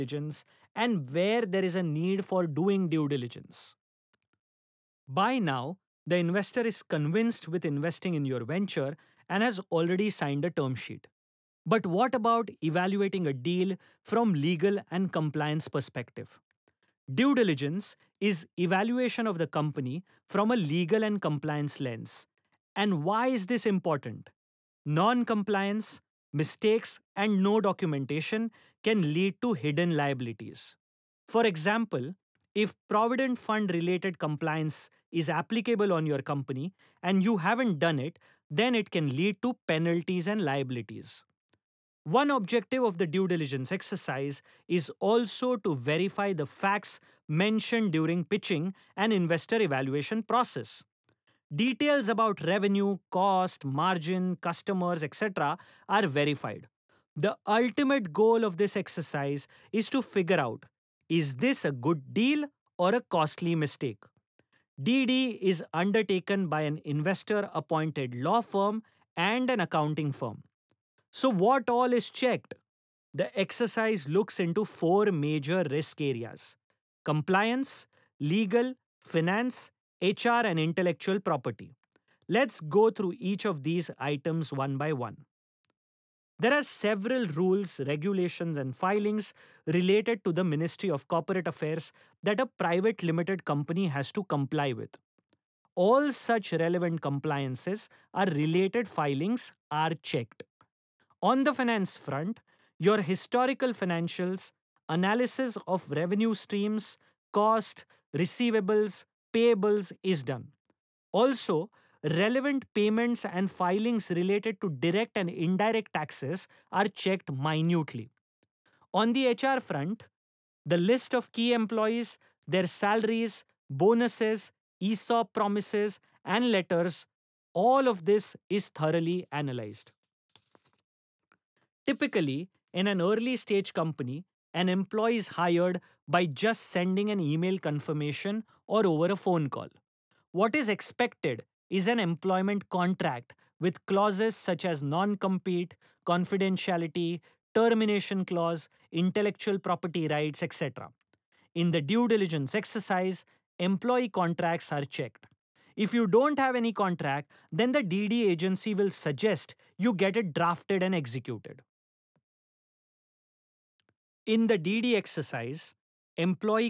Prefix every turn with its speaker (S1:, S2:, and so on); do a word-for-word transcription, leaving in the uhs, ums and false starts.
S1: diligence and where there is a need for doing due diligence. By now, the investor is convinced with investing in your venture and has already signed a term sheet. But what about evaluating a deal from legal and compliance perspective? Due diligence is evaluation of the company from a legal and compliance lens. And why is this important? Non compliance, mistakes, and no documentation can lead to hidden liabilities. For example, if Provident Fund related compliance is applicable on your company and you haven't done it, then it can lead to penalties and liabilities. One objective of the due diligence exercise is also to verify the facts mentioned during pitching and investor evaluation process. Details about revenue, cost, margin, customers, et cetera are verified. The ultimate goal of this exercise is to figure out, is this a good deal or a costly mistake? D D is undertaken by an investor appointed law firm and an accounting firm. So, what all is checked? The exercise looks into four major risk areas: compliance, legal, finance, H R, and intellectual property. Let's go through each of these items one by one. There are several rules, regulations, and filings related to the Ministry of Corporate Affairs that a private limited company has to comply with. All such relevant compliances or related filings are checked. On the finance front, your historical financials, analysis of revenue streams, cost, receivables, payables is done. Also, relevant payments and filings related to direct and indirect taxes are checked minutely. On the H R front, the list of key employees, their salaries, bonuses, ESOP promises, and letters, all of this is thoroughly analyzed. Typically, in an early stage company, an employee is hired by just sending an email confirmation or over a phone call. What is expected is an employment contract with clauses such as non compete, confidentiality, termination clause, intellectual property rights, et cetera. In the due diligence exercise, employee contracts are checked. If you don't have any contract, then the D D agency will suggest you get it drafted and executed. In the D D exercise, employee